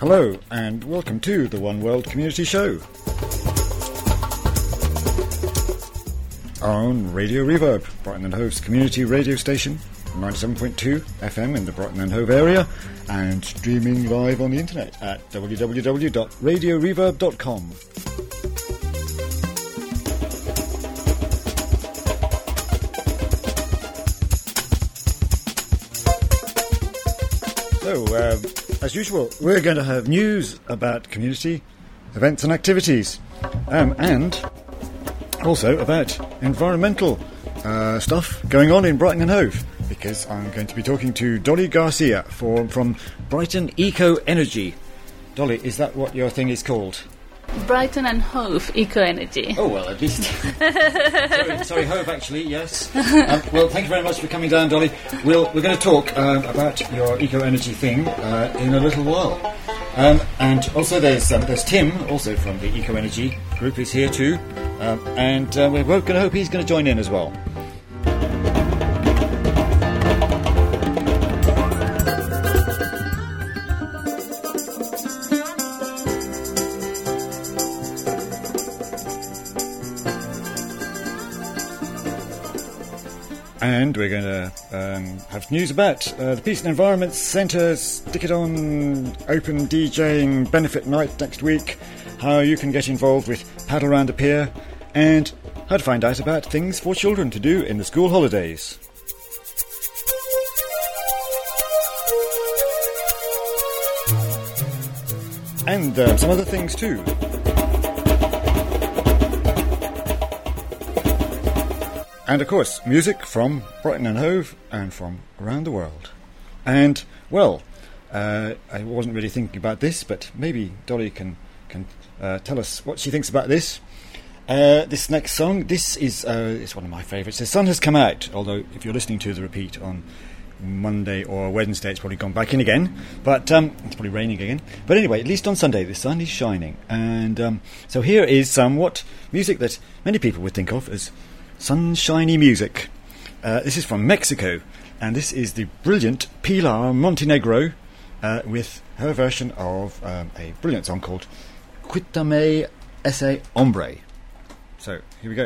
Hello, and welcome to the One World Community Show on Radio Reverb, Brighton and Hove's community radio station, 97.2 FM in the Brighton and Hove area, and streaming live on the internet at www.radioreverb.com. So, as usual, we're going to have news about community events and activities, and also about environmental stuff going on in Brighton and Hove, because I'm going to be talking to Dolly Garcia from Brighton Eco Energy. Dolly, is that what your thing is called? Brighton and Hove Eco Energy. Oh, well, at least. sorry, Hove, actually, yes. Well, thank you very much for coming down, Dolly. We're going to talk about your Eco Energy thing in a little while. And also there's Tim, also from the Eco Energy group, is here too. And we're going to hope he's going to join in as well. And we're going to have news about the Peace and Environment Centre's Stick It On Open DJing Benefit Night next week, how you can get involved with Paddle Round the Pier, and how to find out about things for children to do in the school holidays. And some other things too. And of course, music from Brighton and Hove and from around the world. And, well, I wasn't really thinking about this, but maybe Dolly can tell us what she thinks about this. This next song, this is it's one of my favourites. The sun has come out, although if you're listening to the repeat on Monday or Wednesday, it's probably gone back in again. But it's probably raining again. But anyway, at least on Sunday, the sun is shining. And so here is somewhat music that many people would think of as sunshiny music. This is from Mexico, and this is the brilliant Pilar Montenegro with her version of a brilliant song called Quítame ese hombre. So, here we go.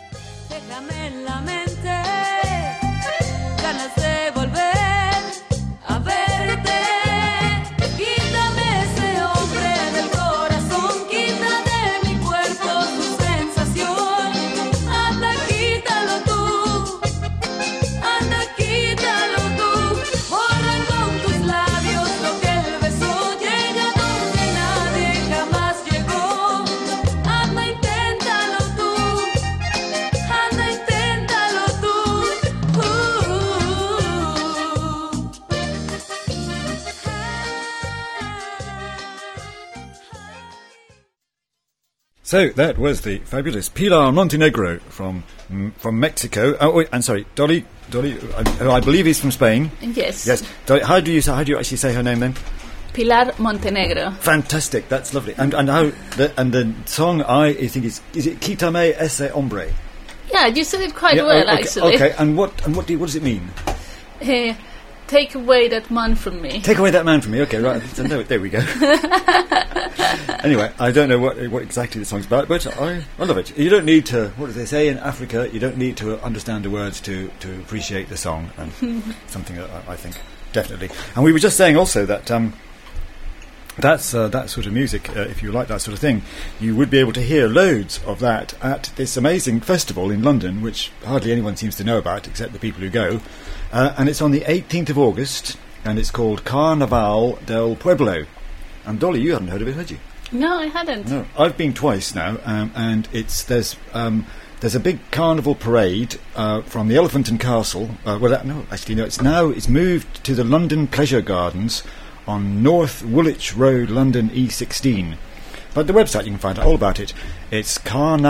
So that was the fabulous Pilar Montenegro from Mexico. Oh, wait, and sorry, Dolly, I believe he's from Spain. Yes. Yes. Dolly, how do you actually say her name then? Pilar Montenegro. Fantastic. That's lovely. And the song I think is it Quítame ese hombre? Yeah, you said it quite well, okay, actually. Okay. And what does it mean? Take away that man from me. Take away that man from me. Okay, right. There we go. Anyway, I don't know what exactly the song's about, but I love it. You don't need to, what do they say in Africa, you don't need to understand the words to appreciate the song, and something that I think, definitely. And we were just saying also that that sort of music, if you like that sort of thing, you would be able to hear loads of that at this amazing festival in London, which hardly anyone seems to know about, except the people who go. And it's on the 18th of August, and it's called Carnaval del Pueblo. And Dolly, you hadn't heard of it, had you? No, I hadn't. No, I've been twice now, and there's a big carnival parade from the Elephant and Castle. It's moved to the London Pleasure Gardens on North Woolwich Road, London E16. But the website, you can find out all about it. It's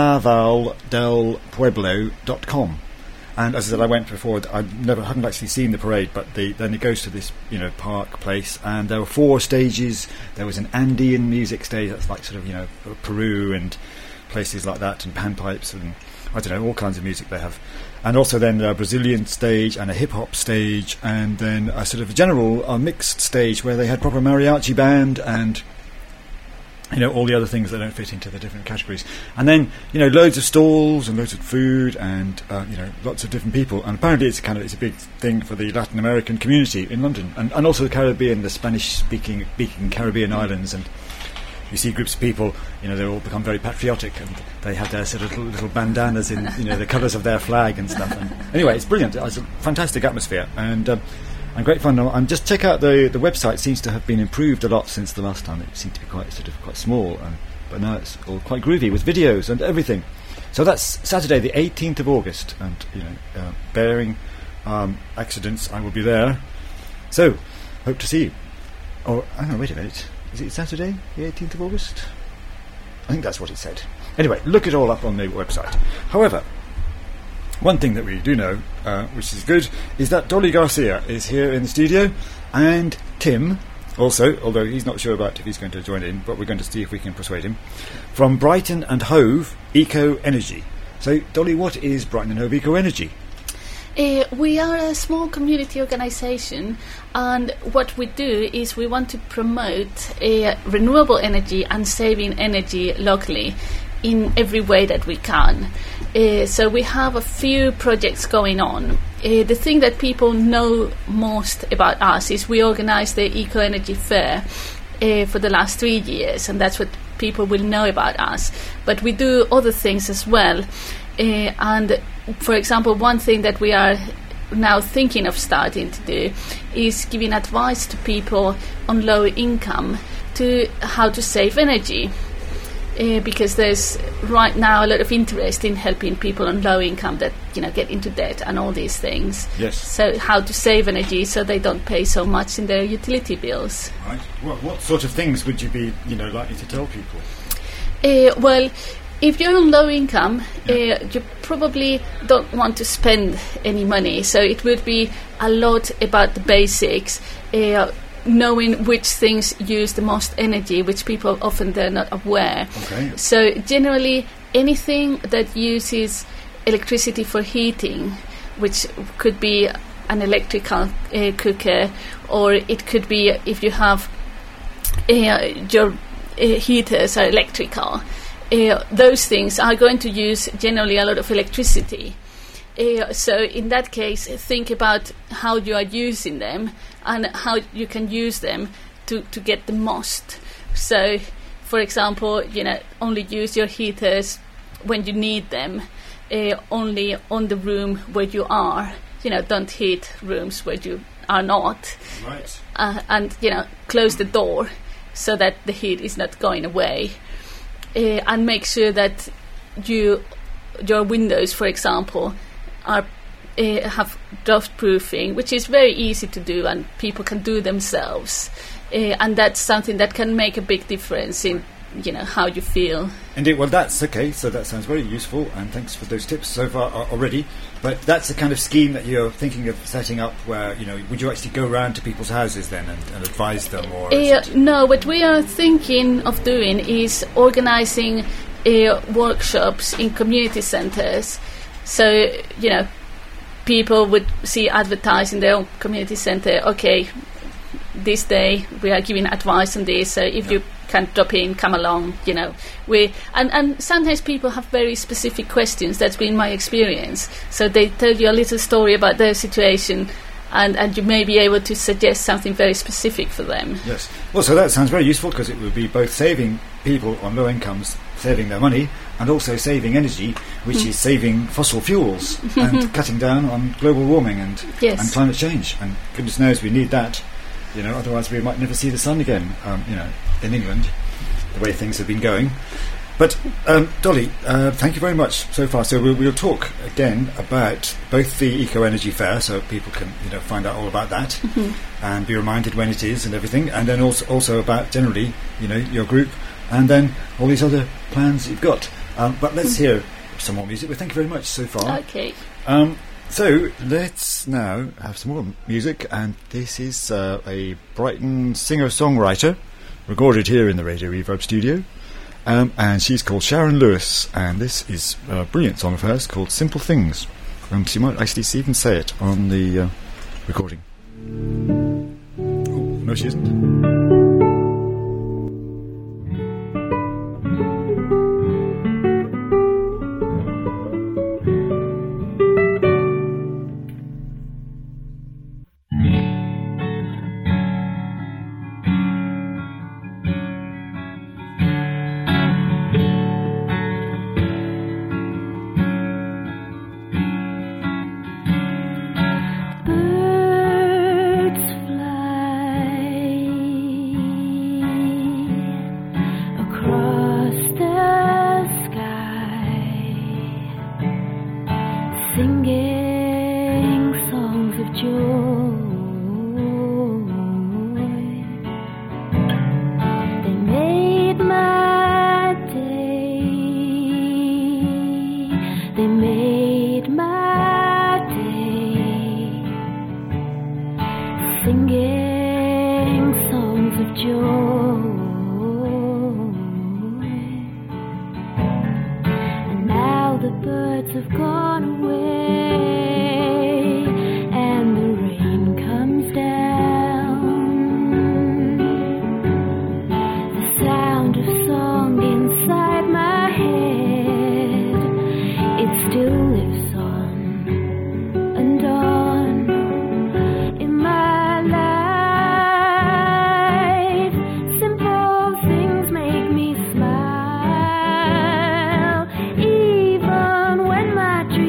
carnavaldelpueblo.com. And as I said, I went before. I hadn't actually seen the parade, but then it goes to this, park place, and there were 4 stages. There was an Andean music stage, that's like sort of, Peru and places like that, and panpipes, and I don't know, all kinds of music they have. And also then a Brazilian stage and a hip-hop stage, and then a sort of general mixed stage where they had proper mariachi band and, you know, all the other things that don't fit into the different categories. And then, you know, loads of stalls and loads of food and, you know, lots of different people. And apparently it's a big thing for the Latin American community in London, and also the Caribbean, the Spanish-speaking Caribbean islands. And you see groups of people, you know, they all become very patriotic, and they have their sort of little bandanas in, you know, the colours of their flag and stuff. And anyway, it's brilliant. It's a fantastic atmosphere and great fun. And just check out the website. Seems to have been improved a lot since the last time. It seemed to be quite small, but now it's all quite groovy with videos and everything. So that's Saturday, the 18th of August, and you know, bearing accidents, I will be there. So hope to see you. Or hang on, wait a minute. Is it Saturday, the 18th of August? I think that's what it said. Anyway, look it all up on the website. However, one thing that we do know, which is good, is that Dolly Garcia is here in the studio, and Tim, also, although he's not sure about if he's going to join in, but we're going to see if we can persuade him, from Brighton and Hove Eco Energy. So, Dolly, what is Brighton and Hove Eco Energy? We are a small community organisation, and what we do is we want to promote renewable energy and saving energy locally in every way that we can. So we have a few projects going on. The thing that people know most about us is we organise the Eco Energy Fair for the last 3 years, and that's what people will know about us. But we do other things as well. And for example, one thing that we are now thinking of starting to do is giving advice to people on low income to how to save energy. Because there's right now a lot of interest in helping people on low income that, you know, get into debt and all these things. Yes. So how to save energy so they don't pay so much in their utility bills. Right. Well, what sort of things would you be, you know, likely to tell people? Well, if you're on low income, you probably don't want to spend any money. So it would be a lot about the basics. Knowing which things use the most energy, which people often they're not aware. Okay. So generally anything that uses electricity for heating, which could be an electrical cooker, or it could be if you have your heaters are electrical, those things are going to use generally a lot of electricity. So in that case, think about how you are using them and how you can use them to get the most. So, for example, you know, only use your heaters when you need them, only on the room where you are. You know, don't heat rooms where you are not. Right. And, you know, close the door so that the heat is not going away. And make sure that your windows, for example, have dust proofing, which is very easy to do and people can do themselves, and that's something that can make a big difference in, you know, how you feel. Indeed. Well, that's okay. So that sounds very useful, and thanks for those tips so far already. But that's the kind of scheme that you're thinking of setting up, where, you know, would you actually go around to people's houses then and advise them, or no, what we are thinking of doing is organising workshops in community centres. So, you know, people would see advertised in their own community centre, okay, this day we are giving advice on this, so if you can drop in, come along, you know. And sometimes people have very specific questions. That's been my experience. So they tell you a little story about their situation, and you may be able to suggest something very specific for them. Yes. Well, so that sounds very useful, because it would be both saving people on low incomes, saving their money, and also saving energy, which is saving fossil fuels and cutting down on global warming and climate change. And goodness knows we need that, you know, otherwise we might never see the sun again, you know, in England, the way things have been going. But Dolly, thank you very much so far. So we'll talk again about both the Eco Energy Fair, so people can, you know, find out all about that and be reminded when it is and everything, and then also about generally, you know, your group, and then all these other plans you've got. But let's hear some more music. Well, thank you very much so far. Okay. So let's now have some more music, and this is a Brighton singer-songwriter recorded here in the Radio Reverb studio. and she's called Sharon Lewis, and this is a brilliant song of hers called Simple Things. She might actually even say it on the recording. Oh, no, she isn't. My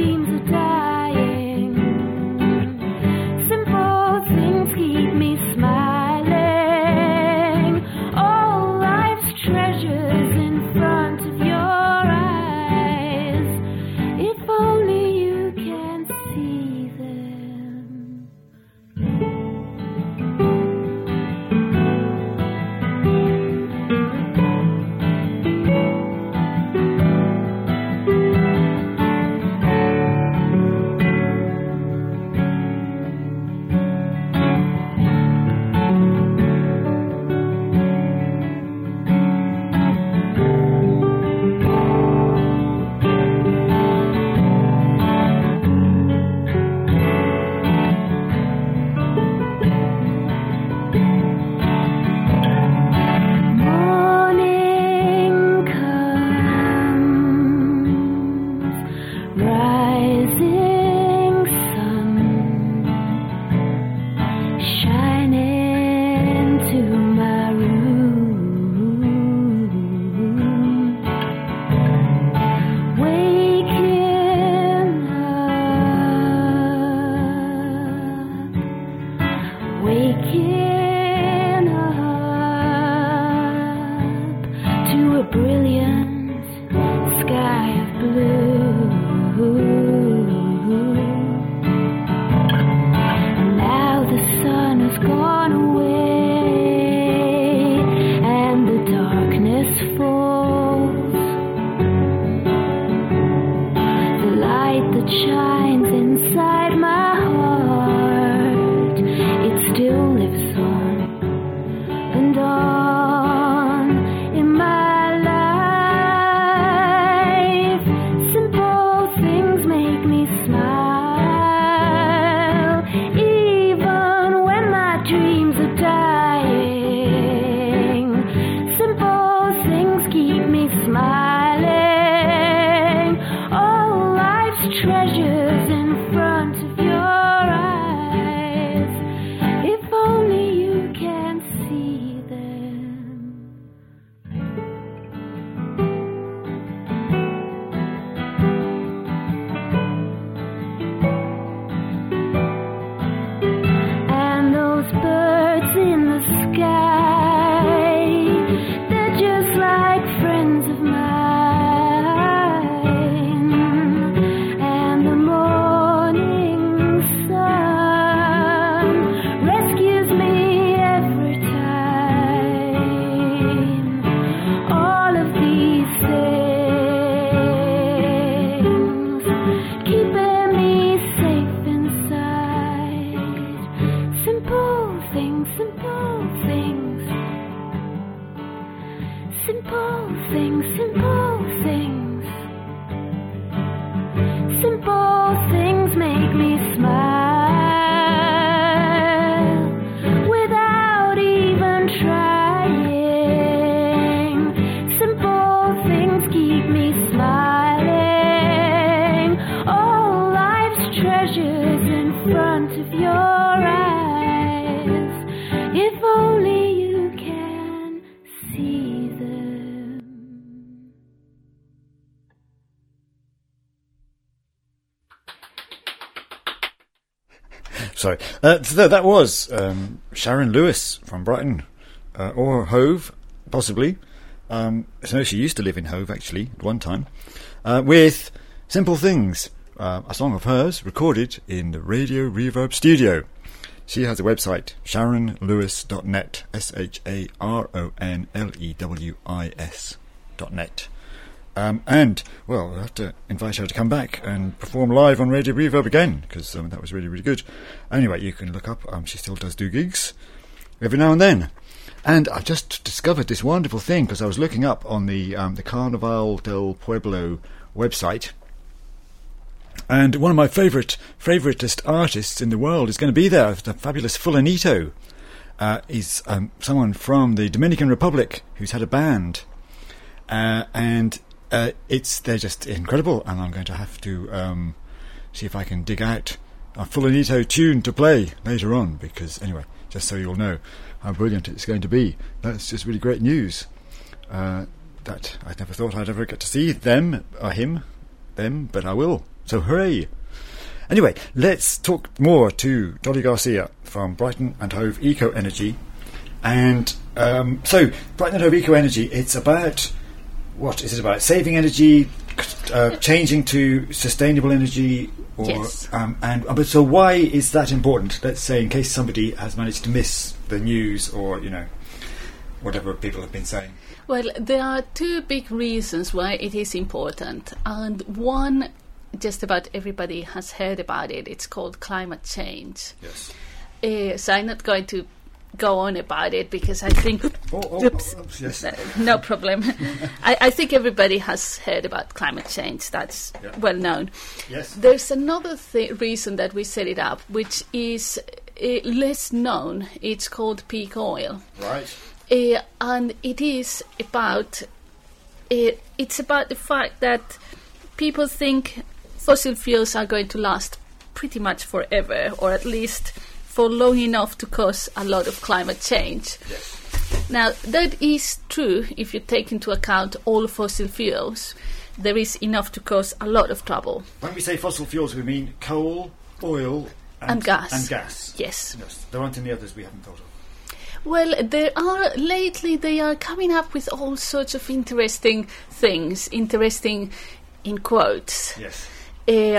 Simple things, simple things. Simple things make me smile without even trying. Simple things keep me smiling. All life's treasures in front of your eyes. If only you can see them. So that was Sharon Lewis from Brighton, or Hove, possibly. So she used to live in Hove, actually, at one time, with Simple Things, a song of hers recorded in the Radio Reverb studio. She has a website, sharonlewis.net, SharonLewis.net. And, well, we'll have to invite her to come back and perform live on Radio Reverb again, because that was really, really good. Anyway, you can look up, she still does do gigs every now and then. And I just discovered this wonderful thing, because I was looking up on the Carnaval del Pueblo website, and one of my favouriteest artists in the world is going to be there, the fabulous Fulanito. He's someone from the Dominican Republic who's had a band, and they're just incredible, and I'm going to have to see if I can dig out a Fulanito tune to play later on, because anyway, just so you'll know how brilliant it's going to be. That's just really great news, that I never thought I'd ever get to see them, or them, but I will, so hooray. Anyway, let's talk more to Dolly Garcia from Brighton and Hove Eco Energy. And so Brighton and Hove Eco Energy, it's about, what is it about? Saving energy, changing to sustainable energy, or Yes. But so why is that important? Let's say, in case somebody has managed to miss the news, or whatever people have been saying. Well, there are two big reasons why it is important, and one, just about everybody has heard about it. It's called climate change. Yes. So I'm not going to go on about it, because I think oops, yes. no problem. I think everybody has heard about climate change. That's well known. Yes. There's another reason that we set it up, which is less known. It's called peak oil. Right. And it is about it's about the fact that people think fossil fuels are going to last pretty much forever, or at least for long enough to cause a lot of climate change. Yes. Now, that is true if you take into account all fossil fuels. There is enough to cause a lot of trouble. When we say fossil fuels, we mean coal, oil, And gas. And gas. Yes. Yes. There aren't any others we haven't thought of. Well, they are coming up with all sorts of interesting things, interesting in quotes. Yes. They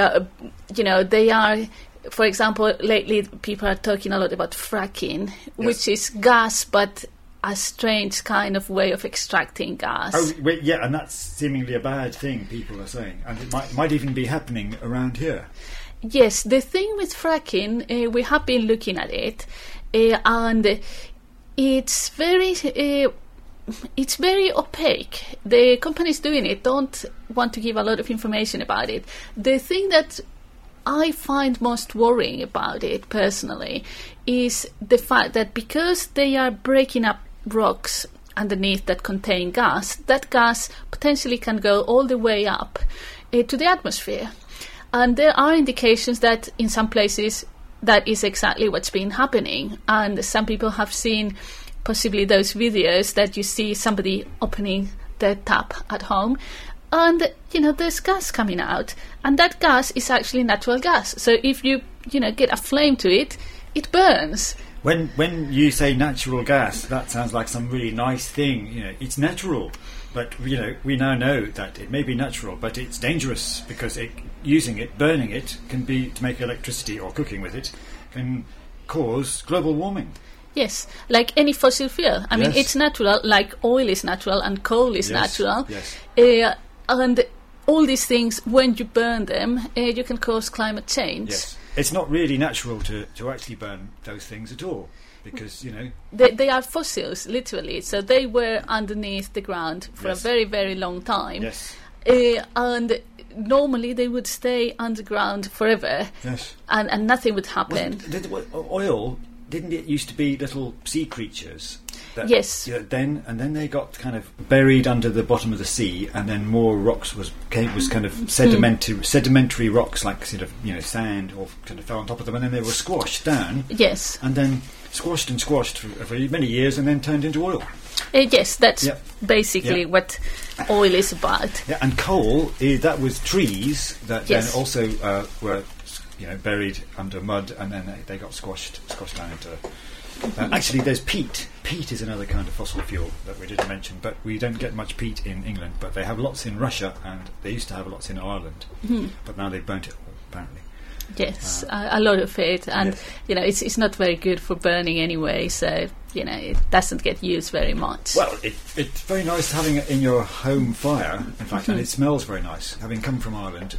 are, for example, lately people are talking a lot about fracking, which is gas, but a strange kind of way of extracting gas. Oh, wait, yeah, and that's seemingly a bad thing, people are saying. And it might even be happening around here. Yes, the thing with fracking, we have been looking at it, and it's very opaque. The companies doing it don't want to give a lot of information about it. The thing that I find most worrying about it personally is the fact that because they are breaking up rocks underneath that contain gas, that gas potentially can go all the way up to the atmosphere. And there are indications that in some places that is exactly what's been happening. And some people have seen possibly those videos that you see somebody opening their tap at home, and there's gas coming out, and that gas is actually natural gas. So if you get a flame to it, it burns. When you say natural gas, that sounds like some really nice thing. It's natural, but we now know that it may be natural, but it's dangerous, because burning it can be to make electricity, or cooking with it can cause global warming. Yes, like any fossil fuel. I mean, Yes. it's natural, like oil is natural and coal is natural. Yes. And all these things, when you burn them, you can cause climate change. Yes. It's not really natural to actually burn those things at all. because they are fossils, literally. So they were underneath the ground for a very, very long time. Yes. And normally they would stay underground forever. Yes. And nothing would happen. Oil, didn't it used to be little sea creatures? Yes. Then they got kind of buried under the bottom of the sea, and then more rocks was kind of sedimentary rocks, like sort of sand, or kind of fell on top of them, and then they were squashed down. Yes. And then squashed for many years, and then turned into oil. Yes, that's basically what oil is about. Yeah, and coal, that was trees that then Yes. also were buried under mud, and then they got squashed down into. Actually, there's peat. Peat is another kind of fossil fuel that we didn't mention, but we don't get much peat in England. But they have lots in Russia, and they used to have lots in Ireland. But now they've burnt it all, apparently. Yes, a lot of it, and it's not very good for burning anyway. So it doesn't get used very much. Well, it's very nice having it in your home fire. In fact, and it smells very nice. Having come from Ireland,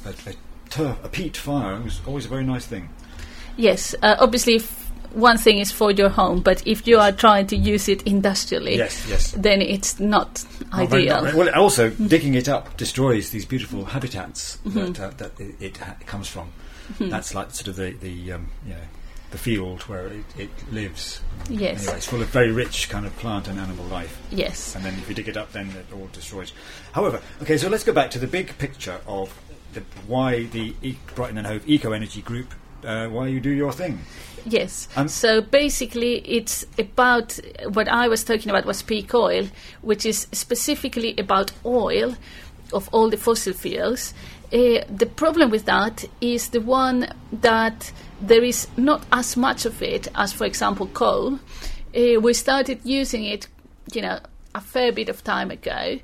a peat fire is always a very nice thing. Yes, obviously. One thing is for your home, but if you are trying to use it industrially, then it's not ideal. Well, also digging it up destroys these beautiful habitats that it comes from. That's like sort of the field where it lives. Yes. Anyway, it's full of very rich kind of plant and animal life. Yes. And then if you dig it up, then it all destroys. However, okay, so let's go back to the big picture of why the Brighton and Hove Eco Energy Group, why you do your thing. Yes. So basically, it's about what I was talking about was peak oil, which is specifically about oil of all the fossil fuels. The problem with that is the one that there is not as much of it as, for example, coal. We started using it, a fair bit of time ago,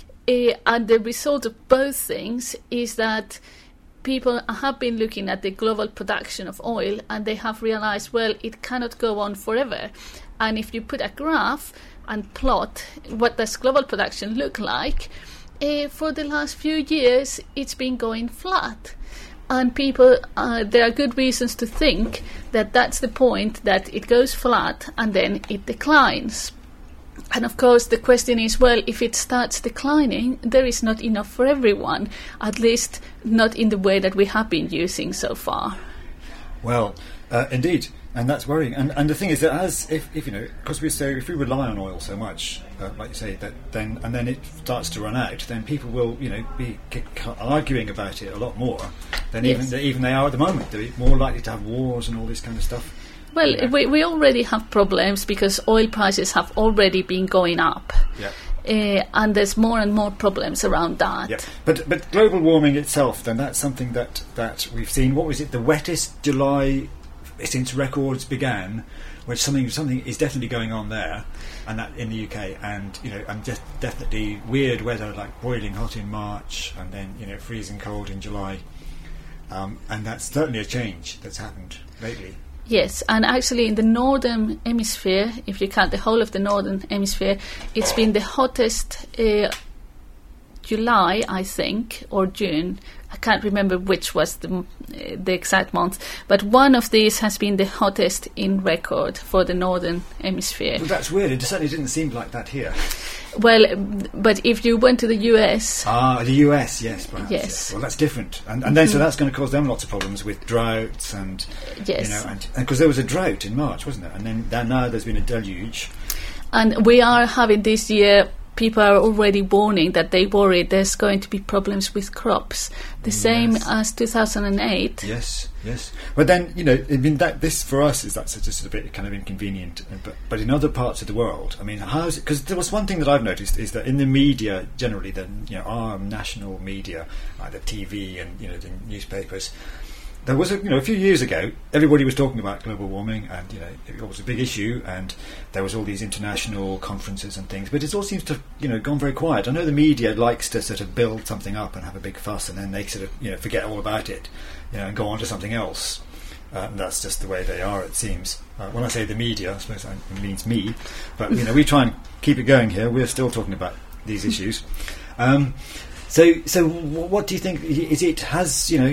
and the result of both things is that people have been looking at the global production of oil, and they have realized, well, it cannot go on forever. And if you put a graph and plot what does global production look like, for the last few years, it's been going flat. And people, there are good reasons to think that that's the point, that it goes flat and then it declines. And of course, the question is, well, if it starts declining, there is not enough for everyone, at least not in the way that we have been using so far. Well, indeed, and that's worrying. And the thing is that because if we rely on oil so much, like you say, then it starts to run out, then people will, be arguing about it a lot more than even they are at the moment. They're more likely to have wars and all this kind of stuff. Well, we already have problems because oil prices have already been going up. Yeah. And there's more and more problems around that. Yeah. But global warming itself, then that's something that we've seen. What was it? The wettest July since records began, which something is definitely going on there, and that in the UK, and and just definitely weird weather like boiling hot in March, and then freezing cold in July, and that's certainly a change that's happened lately. Yes, and actually in the northern hemisphere, if you count the whole of the northern hemisphere, it's been the hottest July, I think, or June. I can't remember which was the exact month, but one of these has been the hottest in record for the northern hemisphere. Well, that's weird. It certainly didn't seem like that here. Well, but if you went to the US... the US, yes, perhaps. Yes. Well, that's different. And then so that's going to cause them lots of problems with droughts and... Yes. And because there was a drought in March, wasn't there? And then now there's been a deluge. And we are having this year... People are already warning that they worry there's going to be problems with crops, the same as 2008. Yes. But then this for us that's just a bit kind of inconvenient. But in other parts of the world, I mean, how is it? Because there was one thing that I've noticed is that in the media generally, our national media, like the TV and the newspapers. There was a few years ago, everybody was talking about global warming, and it was a big issue, and there was all these international conferences and things. But it all seems to have gone very quiet. I know the media likes to sort of build something up and have a big fuss, and then they sort of forget all about it, and go on to something else. And that's just the way they are, it seems. When I say the media, I suppose it means me. But we try and keep it going here. We're still talking about these issues. So what do you think?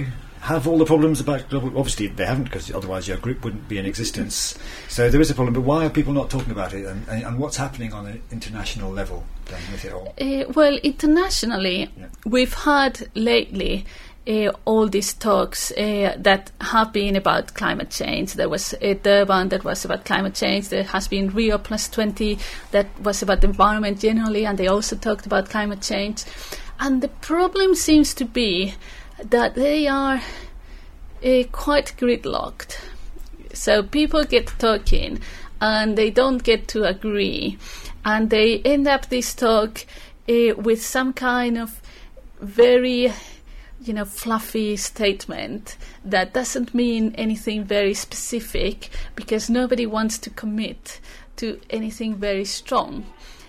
have all the problems about global... Obviously, they haven't, because otherwise your group wouldn't be in existence. So there is a problem, but why are people not talking about it? And what's happening on an international level then with it all? Well, internationally, we've had lately all these talks that have been about climate change. There was Durban that was about climate change. There has been Rio +20 that was about the environment generally, and they also talked about climate change. And the problem seems to be that they are quite gridlocked. So people get talking and they don't get to agree. And they end up this talk with some kind of very fluffy statement that doesn't mean anything very specific, because nobody wants to commit to anything very strong.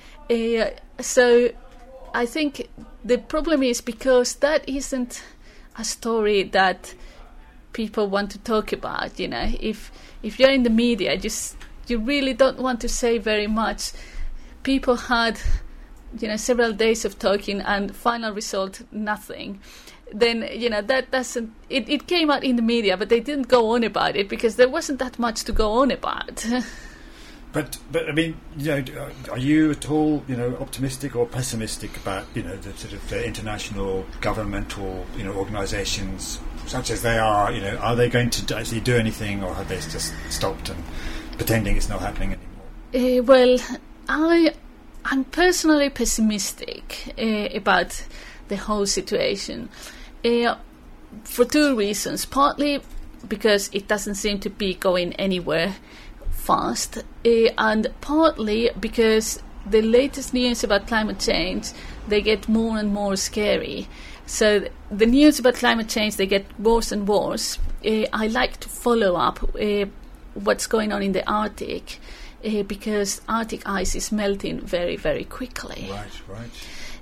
So I think the problem is because that isn't a story that people want to talk about. If you're in the media, you really don't want to say very much. People had several days of talking and final result nothing. Then that doesn't. It came out in the media, but they didn't go on about it because there wasn't that much to go on about. But I mean, are you at all optimistic or pessimistic about the sort of the international governmental organisations such as they are they going to actually do anything, or have they just stopped and pretending it's not happening anymore? Well, I'm personally pessimistic about the whole situation. For two reasons. Partly because it doesn't seem to be going anywhere fast, and partly because the latest news about climate change, they get more and more scary. So the news about climate change, they get worse and worse. I like to follow up what's going on in the Arctic, because Arctic ice is melting very, very quickly. Right.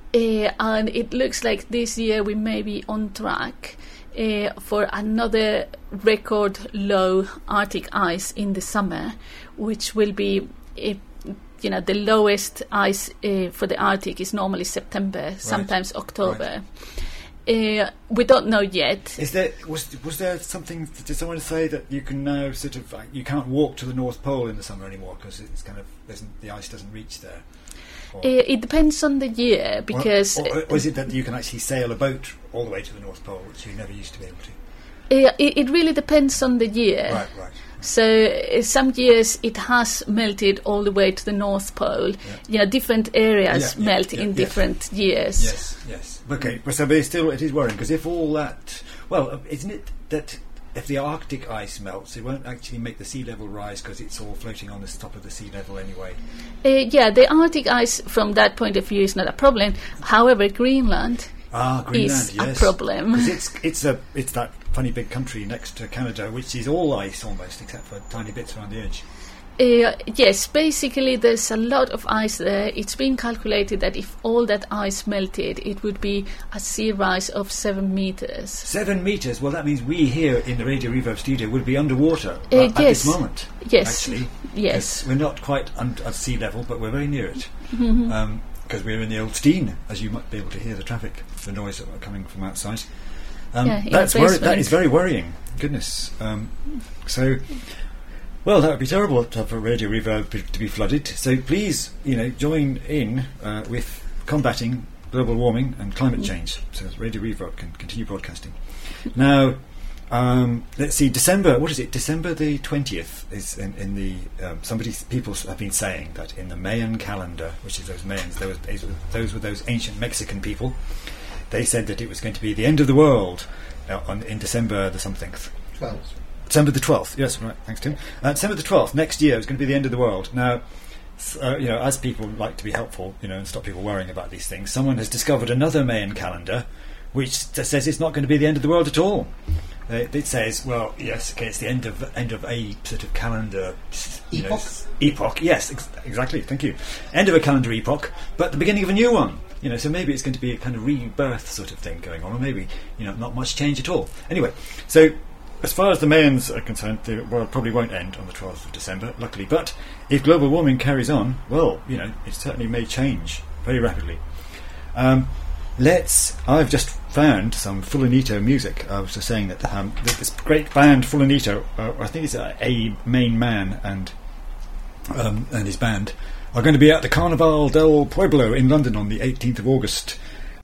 And it looks like this year we may be on track for another record low Arctic ice in the summer, which will be, the lowest ice for the Arctic is normally September, sometimes October. Right. We don't know yet. Was there something? Did someone say that you can now you can't walk to the North Pole in the summer anymore because it's the ice doesn't reach there? It depends on the year, because... Or is it that you can actually sail a boat all the way to the North Pole, which you never used to be able to? It really depends on the year. Right. So some years it has melted all the way to the North Pole. Yeah. Different areas melt in different years. Yes. Okay, but still it is worrying, because if all that... Well, isn't it that... If the Arctic ice melts, it won't actually make the sea level rise because it's all floating on the top of the sea level anyway. The Arctic ice from that point of view is not a problem. However, Greenland is a problem. Because it's that funny big country next to Canada, which is all ice almost, except for tiny bits around the edge. Yes, basically there's a lot of ice there. It's been calculated that if all that ice melted, it would be a sea rise of 7 meters. 7 meters? Well, that means we here in the Radio Reverb studio would be underwater at this moment. Yes. Actually. Yes. We're not quite at sea level, but we're very near it. Because we're in the old Steen, as you might be able to hear the traffic, the noise coming from outside. That is very worrying. Goodness. Well, that would be terrible for Radio Reverb to be flooded. So please, join in with combating global warming and climate change, so that Radio Reverb can continue broadcasting. Now, let's see. December. What is it? December the 20th is in the. People have been saying that in the Mayan calendar, which is those Mayans, those were those ancient Mexican people. They said that it was going to be the end of the world in December the something. 12th. December the 12th, yes, right, thanks Tim. December the 12th, next year, is going to be the end of the world. Now, as people like to be helpful, and stop people worrying about these things, someone has discovered another Mayan calendar which says it's not going to be the end of the world at all. It says, well, yes, okay, it's the end of a sort of calendar epoch. Yes, exactly, thank you. End of a calendar epoch, but the beginning of a new one. So maybe it's going to be a kind of rebirth sort of thing going on, or maybe, not much change at all. Anyway, so... As far as the Mayans are concerned, the world probably won't end on the 12th of December, luckily. But if global warming carries on, well, it certainly may change very rapidly. I've just found some Fulanito music. I was just saying that this great band Fulanito, I think it's a main man and his band, are going to be at the Carnaval del Pueblo in London on the 18th of August.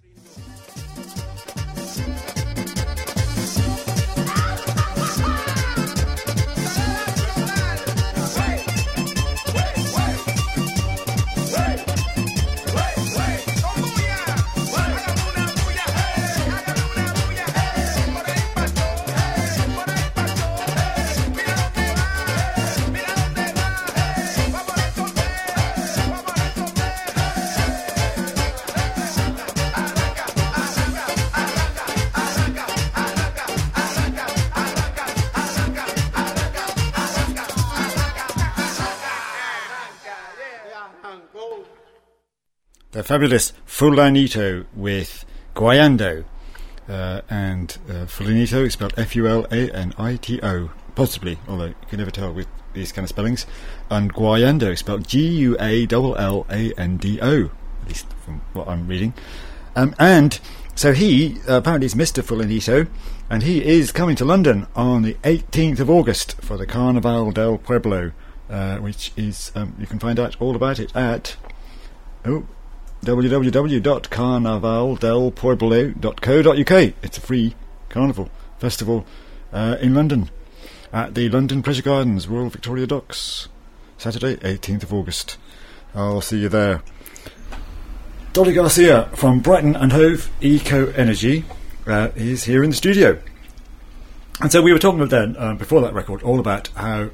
The fabulous Fulanito with Guayando, and Fulanito is spelled Fulanito, possibly, although you can never tell with these kind of spellings, and Guayando is spelled Guallando, at least from what I'm reading. And so he apparently is Mr. Fulanito, and he is coming to London on the 18th of August for the Carnaval del Pueblo, which is, you can find out all about it at www.carnavaldelpueblo.co.uk. It's a free carnival festival in London at the London Pleasure Gardens, Royal Victoria Docks, Saturday 18th of August. I'll see you there. Dolly Garcia from Brighton and Hove Eco Energy is here in the studio. And so we were talking then before that record all about how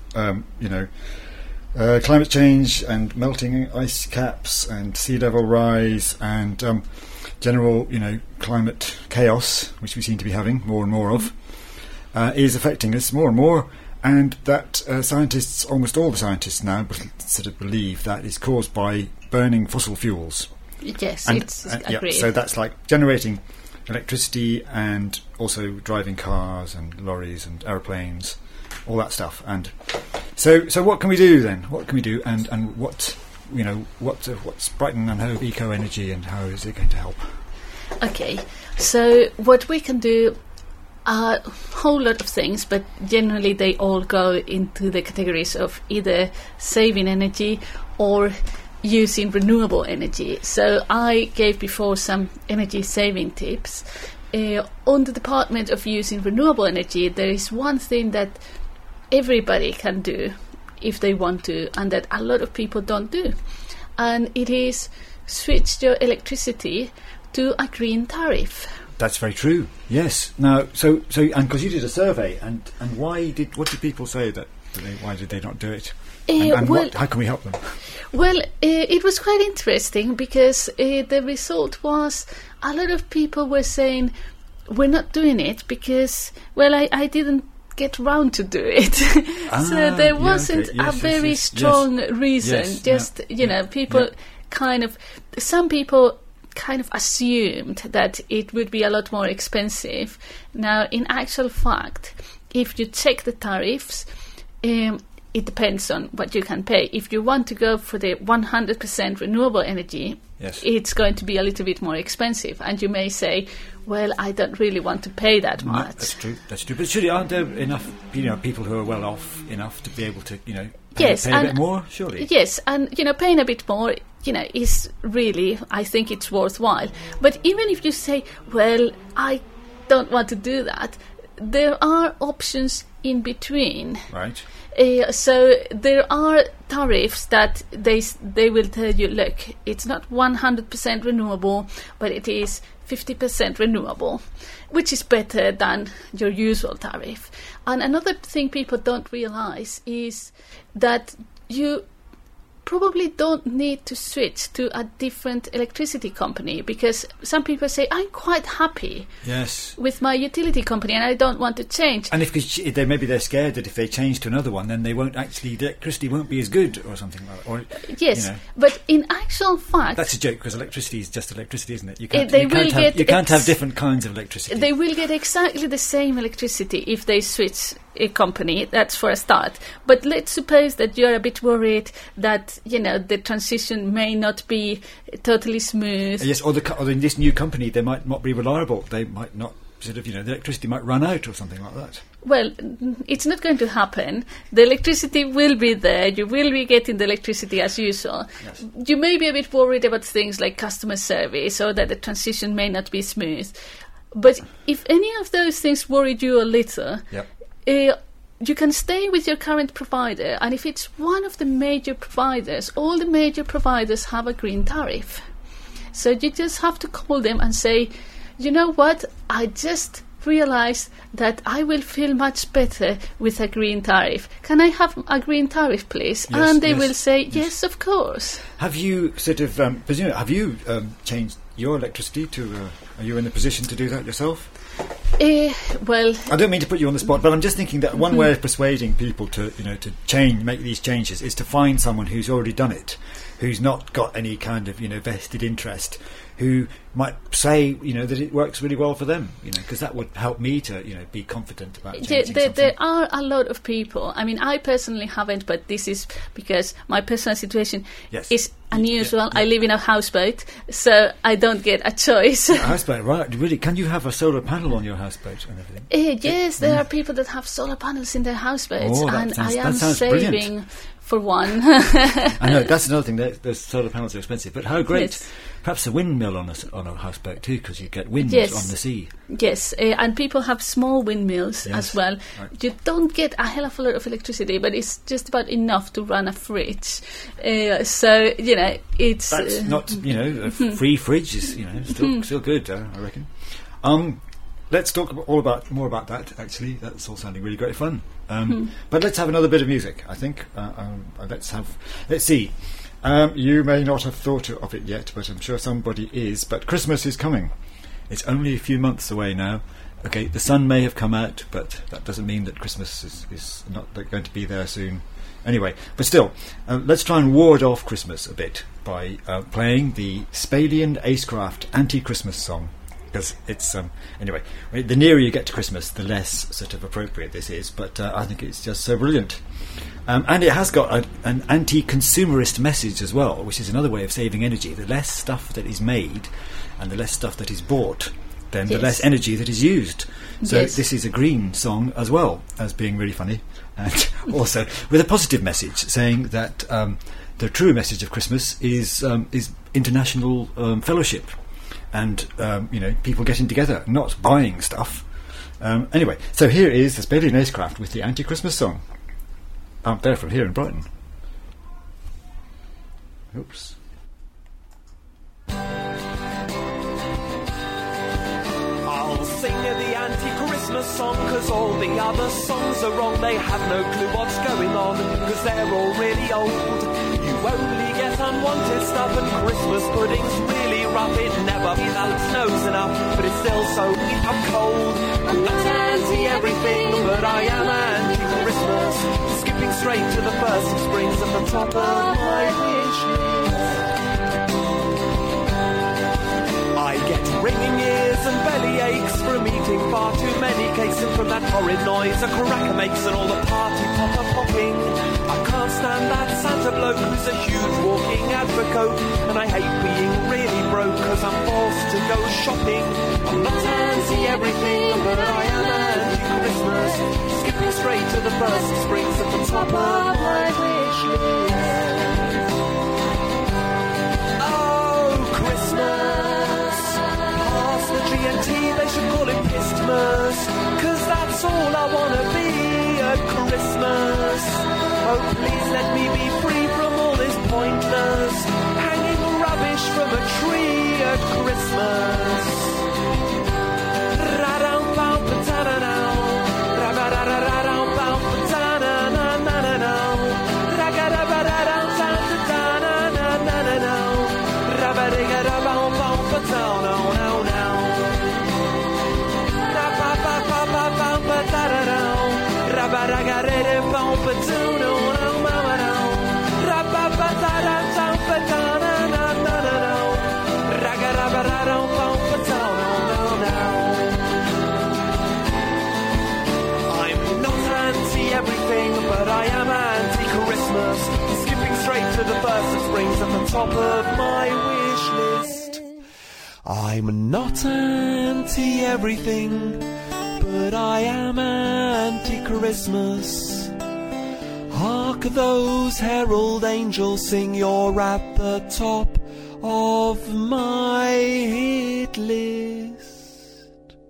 climate change and melting ice caps and sea level rise and general, climate chaos, which we seem to be having more and more of, is affecting us more and more, and that scientists, almost all the scientists now, sort of believe that is caused by burning fossil fuels. Yes, agreed. So that's like generating electricity and also driving cars and lorries and aeroplanes, all that stuff. And so what can we do then? What can we do? And what's Brighton and Hove Eco Energy, and how is it going to help? Okay, so what we can do are a whole lot of things, but generally they all go into the categories of either saving energy or using renewable energy. So I gave before some energy saving tips. On the department of using renewable energy, there is one thing that everybody can do if they want to, and that a lot of people don't do, and it is switch your electricity to a green tariff. That's very true. Yes. Now, so and because you did a survey, and what did people say why did they not do it? How can we help them? Well, it was quite interesting because the result was a lot of people were saying we're not doing it because, well, I didn't get round to do it. So there wasn't a very strong reason. People some people kind of assumed that it would be a lot more expensive. Now, in actual fact, if you check the tariffs, it depends on what you can pay. If you want to go for the 100% renewable energy, it's going to be a little bit more expensive. And you may say, well, I don't really want to pay that much. No, that's true. But surely aren't there enough, people who are well off enough to be able to, pay a bit more, surely? Yes, and, paying a bit more, is really, I think it's worthwhile. But even if you say, well, I don't want to do that, there are options in between. Right. So there are tariffs that they will tell you, look, it's not 100% renewable, but it is 50% renewable, which is better than your usual tariff. And another thing people don't realise is that you probably don't need to switch to a different electricity company, because some people say, I'm quite happy with my utility company and I don't want to change. And if maybe they're scared that if they change to another one, then the electricity won't be as good or something like that. Or, but in actual fact... That's a joke, because electricity is just electricity, isn't it? You can't have different kinds of electricity. They will get exactly the same electricity if they switch company. That's for a start. But let's suppose that you're a bit worried that, the transition may not be totally smooth. Yes, or in this new company, they might not be reliable. They might not the electricity might run out or something like that. Well, it's not going to happen. The electricity will be there. You will be getting the electricity as usual. Yes. You may be a bit worried about things like customer service or that the transition may not be smooth. But if any of those things worried you a little, you can stay with your current provider. And if it's one of the major providers, all the major providers have a green tariff. So you just have to call them and say, you know what, I just realised that I will feel much better with a green tariff. Can I have a green tariff, please? Yes, and they will say, yes, of course. Have you changed your electricity to... are you in a position to do that yourself? Well, I don't mean to put you on the spot, but I'm just thinking that one way of persuading people to make these changes is to find someone who's already done it, who's not got any kind of vested interest, who might say that it works really well for them, because that would help me to be confident about changing something. There are a lot of people. I mean, I personally haven't, but this is because my personal situation is unusual. Yeah. I live in a houseboat, so I don't get a choice. A houseboat, right? Really? Can you have a solar panel on your houseboat and everything? Yes, there are people that have solar panels in their houseboats, I am saving brilliant. For one. I know, that's another thing. The solar panels are expensive, but how great. Yes. Perhaps a windmill on a houseboat too, because you get wind on the sea. Yes, and people have small windmills as well. Right. You don't get a hell of a lot of electricity, but it's just about enough to run a fridge. So, it's... That's not, a free fridge is, still good, I reckon. Let's talk more about that, actually. That's all sounding really great fun. But let's have another bit of music, I think. Let's see. You may not have thought of it yet, but I'm sure somebody is. But Christmas is coming. It's only a few months away now. Okay, the sun may have come out, but that doesn't mean that Christmas is not going to be there soon. Anyway, but still, let's try and ward off Christmas a bit by playing the Spalian Acecraft anti-Christmas song. Because it's anyway, the nearer you get to Christmas, the less sort of appropriate this is. But I think it's just so brilliant, and it has got an anti-consumerist message as well, which is another way of saving energy. The less stuff that is made, and the less stuff that is bought, then the less energy that is used. So this is a green song as well as being really funny, and also with a positive message, saying that the true message of Christmas is international fellowship. And, people getting together, not buying stuff. Anyway, so here is the Spalian Acecraft with the anti-Christmas song. They're from here in Brighton. Oops. I'll sing the anti-Christmas song, 'cause all the other songs are wrong. They have no clue what's going on, 'cause they're all really old. You only get unwanted stuff, and Christmas pudding's really rough. It never snows enough, but it's still so I'm cold. I'm not anti-everything, but I am anti-Christmas. Skipping straight to the first of springs at the top of my wish list. I get ringing ears and belly aches from eating far too many cakes, and from that horrid noise a cracker makes and all the party popper popping. I can't stand that Santa bloke who's a huge walking advocate, and I hate being really broke 'cause I'm forced to go shopping. I'm not anti-everything, but I am anti-Christmas. Skipping straight to the first of springs at the top of my wish list. Oh, Christmas! Pass the tree and tea, they should call it Christmas, 'cause that's all I wanna be at Christmas. Oh, please let me be free from all this pointless hanging rubbish from a tree at Christmas. I'm not top of my wish list. I'm not anti-everything, but I am anti-Christmas. Hark those herald angels sing, you're at the top of my hit list.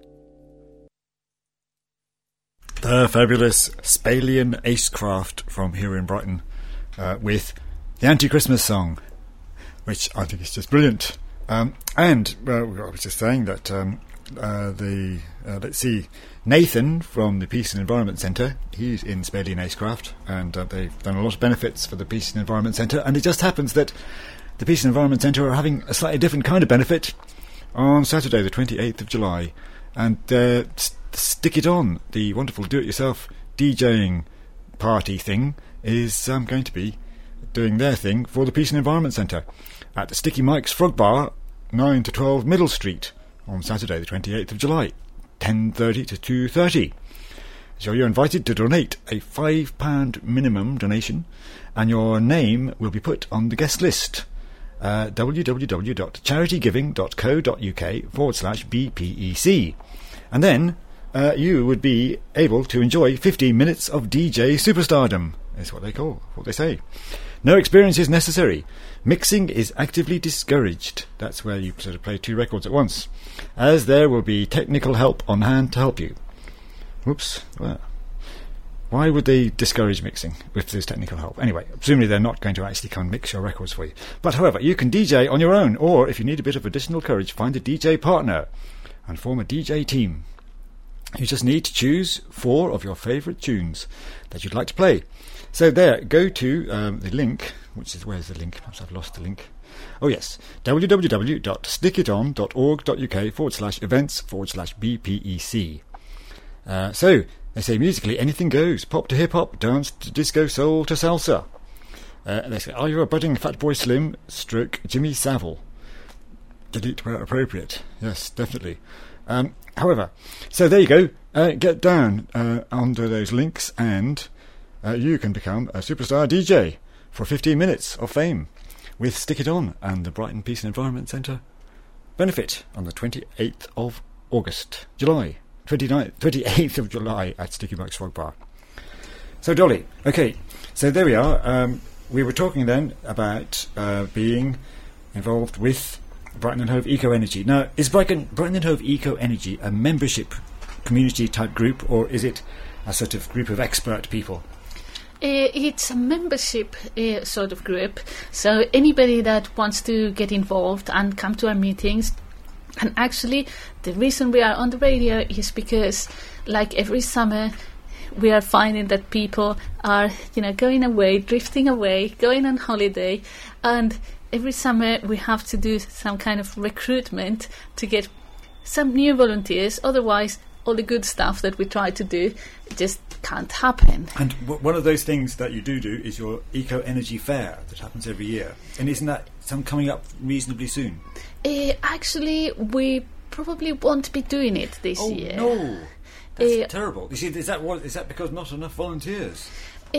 The fabulous Spalian Acecraft from here in Brighton with the anti-Christmas song, which I think is just brilliant. I was just saying that let's see, Nathan from the Peace and Environment Centre, he's in Spalian Acecraft, and they've done a lot of benefits for the Peace and Environment Centre, and it just happens that the Peace and Environment Centre are having a slightly different kind of benefit on Saturday the 28th of July, and Stick It On, the wonderful do-it-yourself DJing party thing, is going to be doing their thing for the Peace and Environment Centre at the Sticky Mike's Frog Bar, 9 to 12 Middle Street, on Saturday the 28th of July, 10:30 to 2:30. So you're invited to donate a £5 minimum donation, and your name will be put on the guest list. www.charitygiving.co.uk/BPEC. And then you would be able to enjoy 15 minutes of DJ superstardom, is what they say. No experience is necessary. Mixing is actively discouraged. That's where you sort of play two records at once, as there will be technical help on hand to help you. Whoops. Well, why would they discourage mixing if there's technical help? Anyway, presumably they're not going to actually come and mix your records for you. But however, you can DJ on your own, or if you need a bit of additional courage, find a DJ partner and form a DJ team. You just need to choose 4 of your favourite tunes that you'd like to play. So there, go to the link, which is, where's the link? Perhaps I've lost the link. Oh yes, www.stickiton.org.uk/events/BPEC. So, they say musically anything goes, pop to hip-hop, dance to disco, soul to salsa. They say, are you a budding Fatboy Slim / Jimmy Savile? Delete where appropriate. Yes, definitely. However, so there you go. Get down under those links and you can become a superstar DJ for 15 minutes of fame with Stick It On and the Brighton Peace and Environment Centre benefit on the 28th of July 28th of July at Sticky Mike's Frog Bar. So Dolly, okay, so there we are. We were talking then about being involved with Brighton and Hove Eco Energy. Now, is Brighton and Hove Eco Energy a membership community type group, or is it a sort of group of expert people? It's a membership sort of group, so anybody that wants to get involved and come to our meetings. And actually, the reason we are on the radio is because, like every summer, we are finding that people are, going away, drifting away, going on holiday, and every summer we have to do some kind of recruitment to get some new volunteers. Otherwise, all the good stuff that we try to do just can't happen. And one of those things that you do is your Eco Energy Fair that happens every year. And isn't that coming up reasonably soon? Actually, we probably won't be doing it this year. Oh no, that's terrible. You see, is that because not enough volunteers?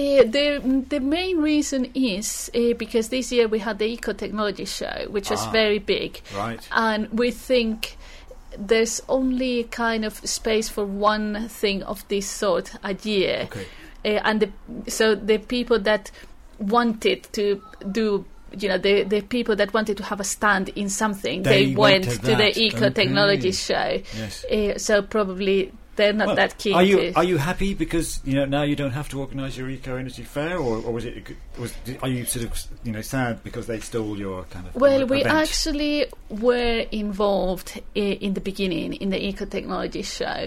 The main reason is because this year we had the Eco Technology Show, which was very big, right? And we think there's only kind of space for one thing of this sort a year. Okay. And so the people that wanted to do, the people that wanted to have a stand in something, they went to the Eco Technology Show. Yes. So probably they're not that keen. Are you happy because now you don't have to organise your Eco Energy Fair, or are you sort of sad because they stole your kind of? Well, we event? actually were involved in the beginning in the Eco Technology Show,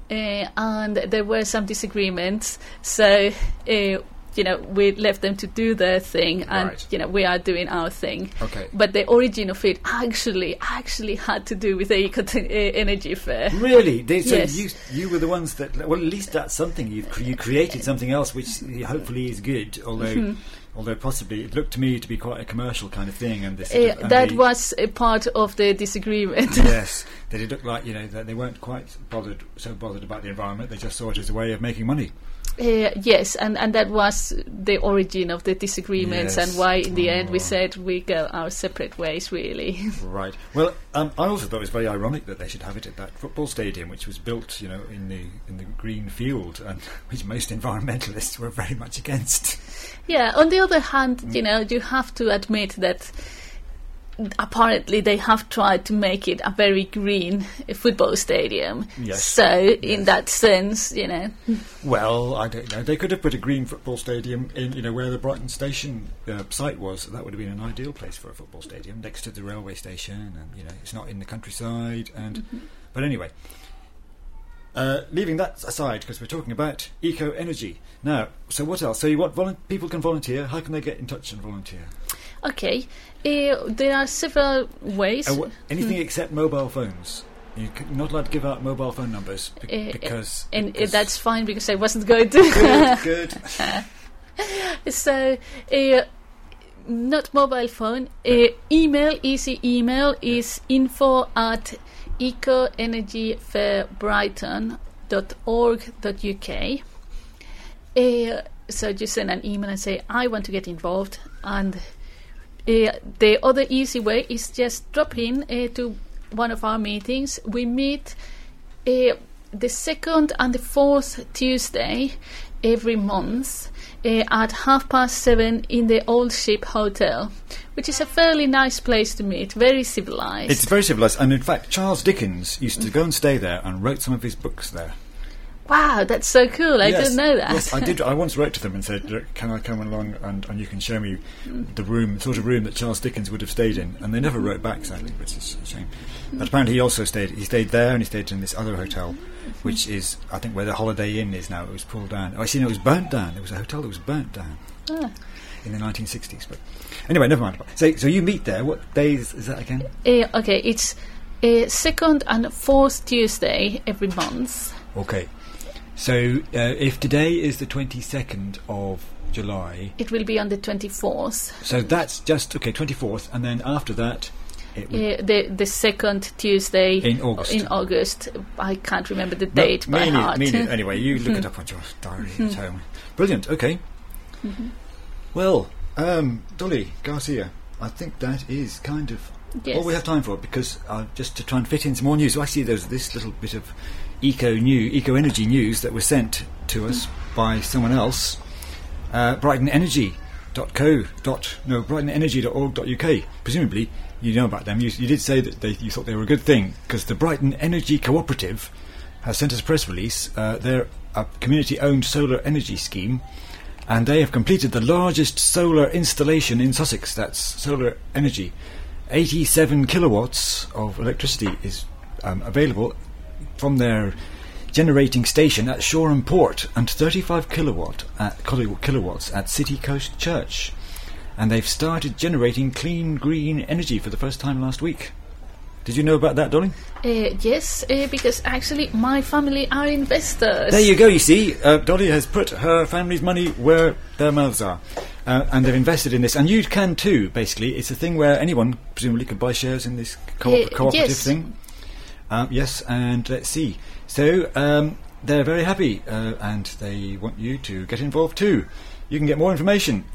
and there were some disagreements. So. We left them to do their thing, and right. We are doing our thing. Okay. But the origin of it actually had to do with the Eco Energy Fair. Really? So yes. you were the ones that. Well, at least that's something. You created something else, which hopefully is good. Although possibly it looked to me to be quite a commercial kind of thing, and this that was a part of the disagreement. Yes, that it looked like that they weren't quite bothered about the environment. They just saw it as a way of making money. Yes, and that was the origin of the disagreements, Yes. and why in the end we Oh. said we go our separate ways, really. Right. Well, I also thought it was very ironic that they should have it at that football stadium, which was built, in the green field, and which most environmentalists were very much against. Yeah, on the other hand, you have to admit that apparently they have tried to make it a very green football stadium. Yes. So, in Yes. that sense, Well, I don't know. They could have put a green football stadium in, where the Brighton Station site was. That would have been an ideal place for a football stadium, next to the railway station, and it's not in the countryside. And but anyway, leaving that aside, because we're talking about eco energy now. So what else? So you want people can volunteer. How can they get in touch and volunteer? okay, there are several ways. Anything except mobile phones. You're not allowed to give out mobile phone numbers because That's fine, because I wasn't going to. good. So, not mobile phone. Easy email is info@ecoenergyforbrighton.org.uk. So just send an email and say, I want to get involved. And the other easy way is just drop in to one of our meetings. We meet the second and the fourth Tuesday every month at 7:30 in the Old Ship Hotel, which is a fairly nice place to meet, very civilised. It's very civilised, and in fact, Charles Dickens used to go and stay there and wrote some of his books there. Wow, that's so cool. I didn't know that. Yes, I did. I once wrote to them and said, "Look, can I come along and you can show me the sort of room that Charles Dickens would have stayed in?" And they never wrote back, sadly, which is a shame. But apparently he also stayed there, and he stayed in this other hotel, which is, I think, where the Holiday Inn is now. It was pulled down. Oh, actually, no, it was burnt down. There was a hotel that was burnt down in the 1960s. But anyway, never mind. So you meet there. What days is that again? Okay, it's second and fourth Tuesday every month. Okay. So if today is the 22nd of July... It will be on the 24th. So that's just, 24th, and then after that... It would the second Tuesday in August. I can't remember the date by heart. Anyway, you look it up on your diary at home. Brilliant, okay. Well, Dolly Garcia, I think that is kind of all we have time for, because just to try and fit in some more news. So actually there's this little bit of eco-energy news that was sent to us by someone else. brightonenergy.org.uk. Presumably you know about them. You did say that you thought they were a good thing, because the Brighton Energy Cooperative has sent us a press release. They're a community-owned solar energy scheme, and they have completed the largest solar installation in Sussex. That's solar energy. 87 kilowatts of electricity is available from their generating station at Shoreham Port, and 35 kilowatts at City Coast Church. And they've started generating clean green energy for the first time last week. Did you know about that, Dolly? Yes, because actually my family are investors. There you go, you see. Dolly has put her family's money where their mouths are. And they've invested in this. And you can too, basically. It's a thing where anyone presumably can buy shares in this cooperative yes. thing. Yes, and let's see. So they're very happy, and they want you to get involved too. You can get more information,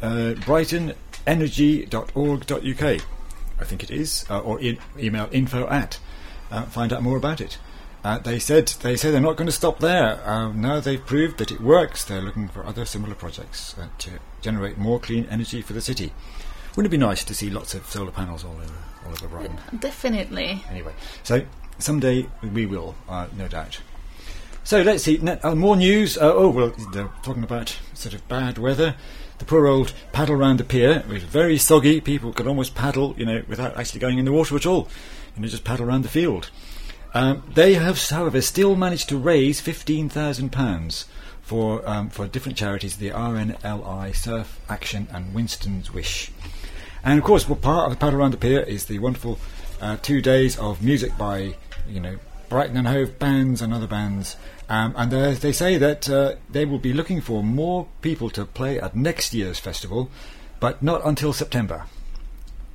brightonenergy.org.uk, I think it is, or email info@. Find out more about it. They say they're not going to stop there. Now they've proved that it works. They're looking for other similar projects to generate more clean energy for the city. Wouldn't it be nice to see lots of solar panels all over Brighton? Definitely. Anyway, so someday we will, no doubt. So let's see, more news. They're talking about sort of bad weather. The poor old paddle round the pier. It was very soggy. People could almost paddle, without actually going in the water at all. Just paddle around the field. They have, however, still managed to raise £15,000 for different charities, the RNLI, Surf Action and Winston's Wish. And of course, part of the paddle around the pier is the wonderful 2 days of music by, Brighton and Hove bands and other bands. And they say that they will be looking for more people to play at next year's festival, but not until September.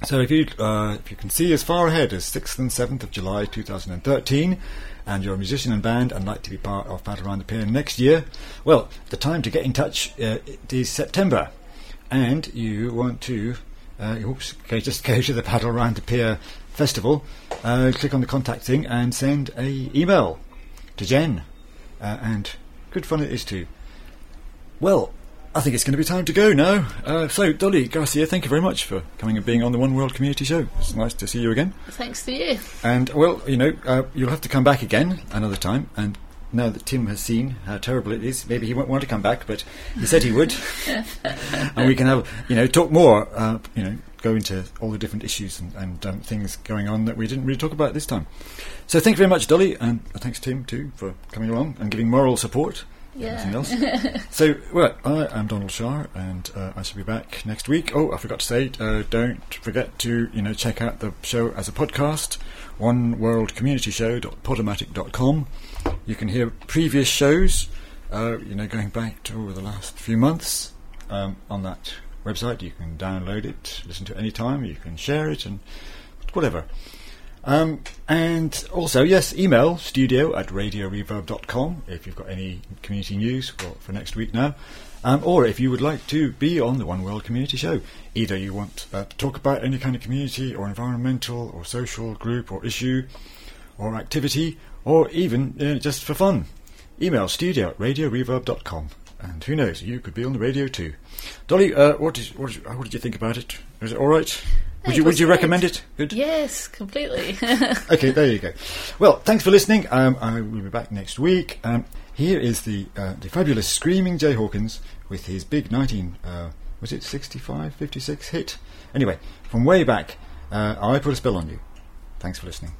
So if you can see as far ahead as 6th and 7th of July 2013, and you're a musician and band and like to be part of Battle Around the Pier next year, well, the time to get in touch is September, and you want to just go to the Battle Around the Pier festival, click on the contact thing and send a email to Jen, and good fun it is too. Well, I think it's going to be time to go now. So, Dolly Garcia, thank you very much for coming and being on the One World Community Show. It's nice to see you again. Thanks to you. And, well, you'll have to come back again another time. And now that Tim has seen how terrible it is, maybe he won't want to come back, but he said he would. And we can have, talk more, go into all the different issues and things going on that we didn't really talk about this time. So thank you very much, Dolly, and thanks, Tim, too, for coming along and giving moral support. Yeah. Everything else. So, well, I am Donald Shar, and I shall be back next week. Oh, I forgot to say, don't forget to check out the show as a podcast, oneworldcommunityshow.podomatic.com. You can hear previous shows, going back to the last few months on that website. You can download it, listen to it any time. You can share it and whatever. And also, yes, email studio@radioreverb.com if you've got any community news for next week now, or if you would like to be on the One World Community Show. Either you want to talk about any kind of community or environmental or social group or issue or activity, or even just for fun. Email studio@radioreverb.com, and who knows, you could be on the radio too. Dolly, what did you think about it? Was it all right? Would you recommend it? Good? Yes, completely. Okay, there you go. Well, thanks for listening. I will be back next week. Here is the fabulous Screaming Jay Hawkins with his big 65, 56 hit? Anyway, from way back, I Put a Spell on You. Thanks for listening.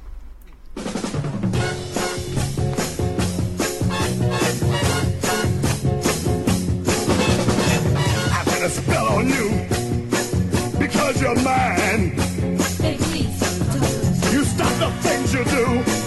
I put a spell on you because you're mine. Hey, please, don't. You stop the things you do.